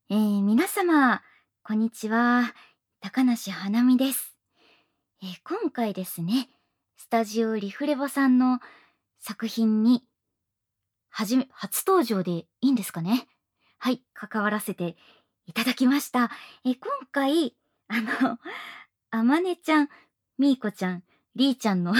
皆様、こんにちは。高梨花美です。今回ですね、スタジオリフレボさんの作品に初登場でいいんですかね。はい、関わらせていただきました。今回、あの、あまねちゃん、みーこちゃん、りーちゃんの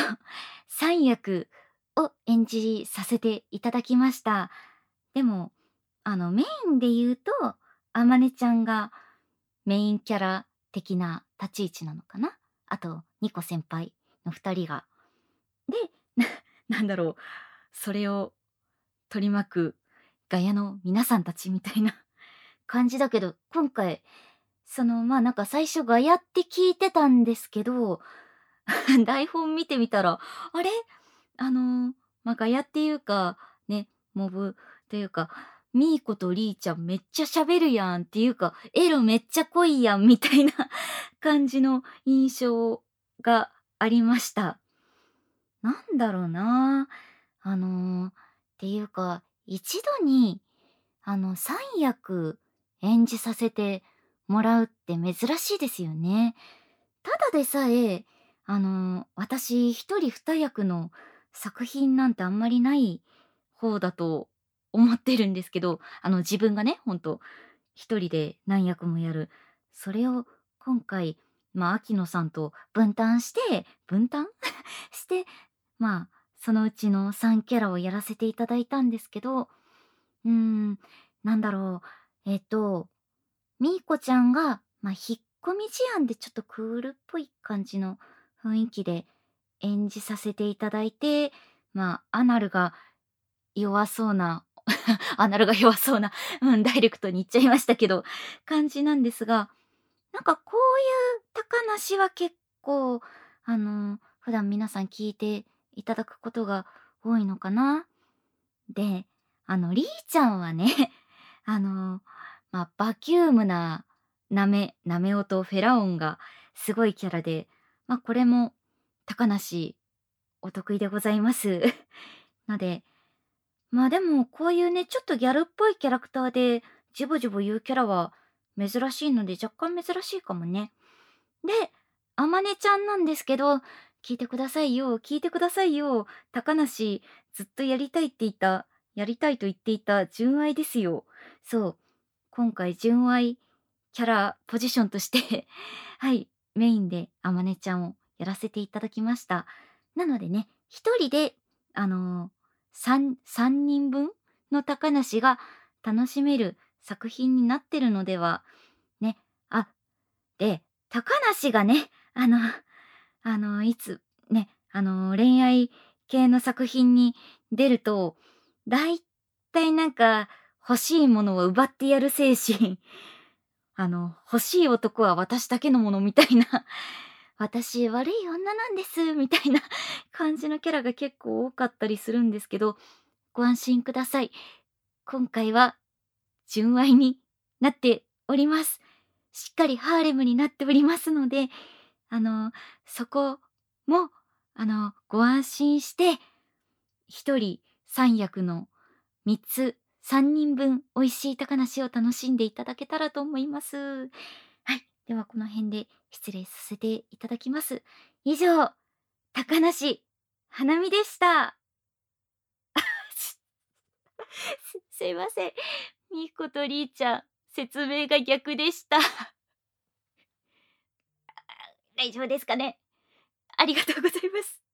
3役を演じさせていただきました。でも、メインで言うと、あまねちゃんがメインキャラ的な立ち位置なのかな。あと、ニコ先輩の2人が。で、なんだろう、それを取り巻くガヤの皆さんたちみたいな感じだけど、今回、なんか最初ガヤって聞いてたんですけど、台本見てみたら、あれ、ガヤっていうか、ね、モブというか、ミーコとリーちゃんめっちゃ喋るやんっていうか、エロめっちゃ濃いやんみたいな感じの印象がありました。なんだろうな。っていうか、一度に、3役演じさせてもらうって珍しいですよね。ただでさえ、私一人二役の作品なんてあんまりない方だと思ってるんですけど、自分がね、ほんと一人で何役もやる。それを今回、秋野さんと分担して、そのうちの3キャラをやらせていただいたんですけど、うーん、なんだろう、みーこちゃんが、引っ込み思案でちょっとクールっぽい感じの雰囲気で演じさせていただいて、アナルが弱そうなアナルが弱そうな、ダイレクトに言っちゃいましたけど、感じなんですが、なんかこういう高梨は結構、普段皆さん聞いていただくことが多いのかな。で、りーちゃんはね、あの、バキュームななめ音フェラ音がすごいキャラで、これも高梨お得意でございます。ので、でもこういうね、ちょっとギャルっぽいキャラクターでジボジボ言うキャラは珍しいので若干珍しいかもね。で、あまねちゃんなんですけど、聞いてくださいよ、聞いてくださいよ。高梨、ずっとやりたいと言っていた純愛ですよ。そう、今回純愛キャラポジションとしてはい、メインであまねちゃんをやらせていただきました。なのでね、一人で、3人分の高梨が楽しめる作品になってるのでは、ね、で、高梨がね、いつ、ね、恋愛系の作品に出ると、だいたいなんか、欲しいものを奪ってやる精神、欲しい男は私だけのものみたいな、私悪い女なんです、みたいな感じのキャラが結構多かったりするんですけど、ご安心ください。今回は純愛になっております。しっかりハーレムになっておりますので、あの、そこも、ご安心して、一人三役の3つ、3人分美味しい高梨を楽しんでいただけたらと思います。はい。ではこの辺で失礼させていただきます。以上、高梨花見でした。すいません。みーことりーちゃん、説明が逆でした。大丈夫ですかね。ありがとうございます。